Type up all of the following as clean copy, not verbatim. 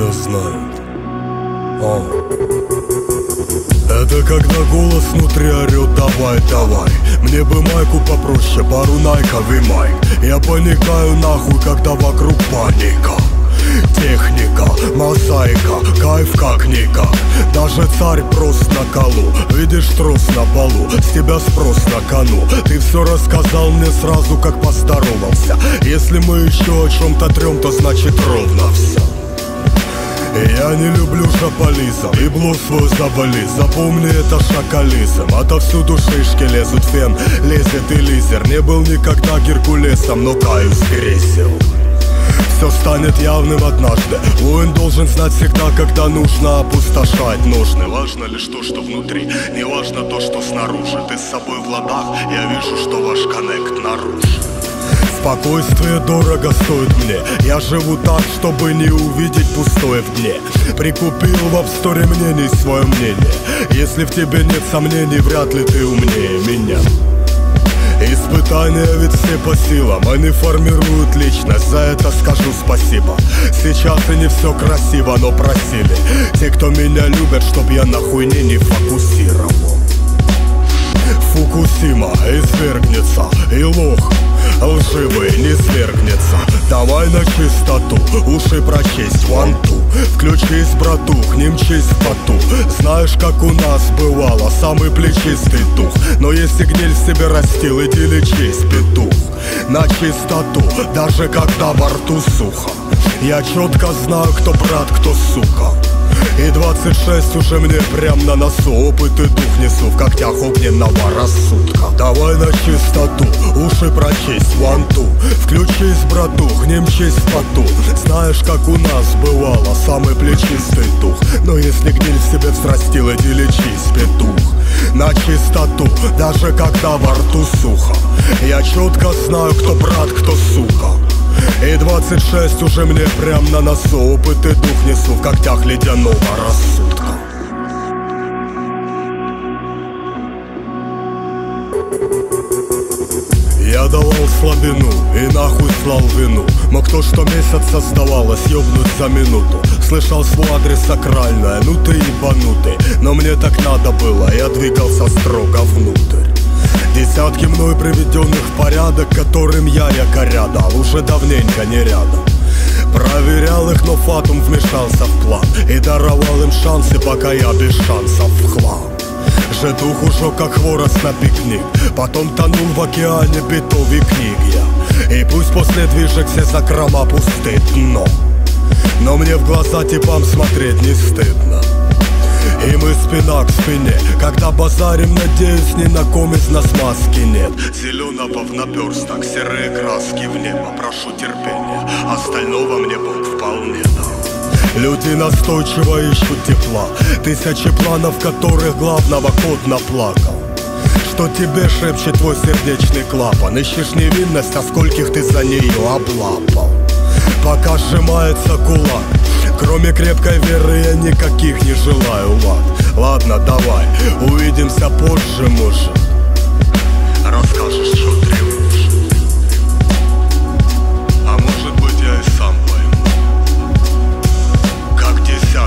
все знают. Это когда голос внутри орёт: давай, давай. Мне бы майку попроще, пару найков и майк. Я паникаю нахуй, когда вокруг паника. Техника, мозаика, кайф как никак. Даже царь прост на колу. Видишь трос на полу, с тебя спрос на кону. Ты все рассказал мне сразу, как поздоровался. Если мы еще о чем-то трем, то значит ровно все. Я не люблю шапализм, иглу свою завали. Запомни, это шакализм. Отовсюду шишки лезут, фен лезет и лизер. Не был никогда Геркулесом, но каюсь, грезил. Все станет явным однажды. Воин должен знать всегда, когда нужно опустошать ножны. Важно лишь то, что внутри, не важно то, что снаружи. Ты с собой в ладах, я вижу, что ваш коннект наружу. Спокойствие дорого стоит мне. Я живу так, чтобы не увидеть пустое в дне. Прикупил в апсторе мнений свое мнение. Если в тебе нет сомнений, вряд ли ты умнее меня. Испытания ведь все по силам, они формируют личность, за это скажу спасибо. Сейчас и не все красиво, но просили те, кто меня любят, чтоб я на хуйне не фокусировал. Фукусима извергнется, и лох лживый не свергнется. Давай на чистоту, уши прочесть, one, two. Включись, братух, не мчись в поту. Знаешь, как у нас бывало, самый плечистый дух. Но если гниль в себе растил, иди лечись, петух. На чистоту, даже когда во рту сухо. Я четко знаю, кто брат, кто сука. И 26 уже мне прям на носу. Опыт и дух несу в когтях огненного рассудка. Давай на чистоту, уши прочесть, one, two. Включись, братух, не мчись в поту. Знаешь, как у нас бывало, самый плечистый дух. Но если гниль в себе взрастил, иди лечись, петух. На чистоту, даже когда во рту сухо. Я четко знаю, кто брат, кто сука. И 26 уже мне прям на носу. Опыт и дух несу в когтях ледяного рассудка. Я давал слабину и нахуй слал вину. Мог то, что месяц оставалось, ёбнуть за минуту. Слышал свой адрес сакральное, ну ты ебанутый. Но мне так надо было, я двигался строго внутрь. Десятки мной приведенных в порядок, которым я якоря дал, уже давненько не рядом. Проверял их, но фатум вмешался в план и даровал им шансы, пока я без шансов в хлам. Житух ушел как хворост на пикник, потом тонул в океане битов и книг я. И пусть после движек все закрома пусты, но мне в глаза типам смотреть не стыдно. И мы спина к спине, когда базарим, надеюсь, ни на ком из нас маски нет. Зеленого в наперсток, серые краски в небо. Прошу терпения, остального мне Бог вполне дал. Люди настойчиво ищут тепла, тысячи планов, которых главного кот наплакал. Что тебе шепчет твой сердечный клапан? Ищешь невинность, а скольких ты за нее облапал? Пока сжимается кулак, кроме крепкой веры я никаких не желаю, Ладно, давай, увидимся позже, может. Расскажешь, что требуешь. А может быть, я и сам пойму. Как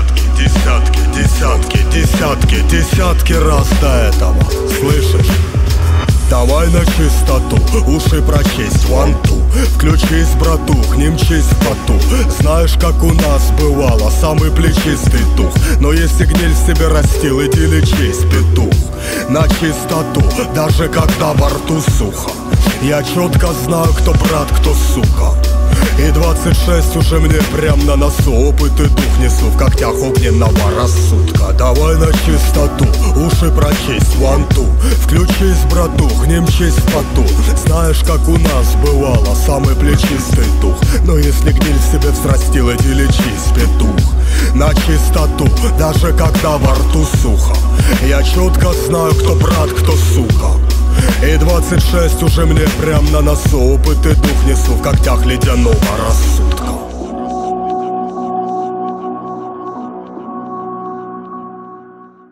десятки раз до этого. Слышишь? Давай на чистоту, уши прочесть, one, two. Включись, братух, не мчись в поту. Знаешь, как у нас бывало, самый плечистый дух. Но если гниль в себе растил, иди лечись, петух. На чистоту, даже когда во рту сухо. Я четко знаю, кто брат, кто сука. И 26 уже мне прям на носу. Опыт и дух несу в когтях огненного рассудка. Давай на чистоту, уши прочесть, one, two. Включись, братух, не мчись в поту. Знаешь, как у нас бывало, самый плечистый дух. Но если гниль в себе взрастил, иди лечись, петух. На чистоту, даже когда во рту сухо. Я четко знаю, кто брат, кто сука. И 26 уже мне прям на носу. Опыт и дух несу в когтях ледяного рассудка.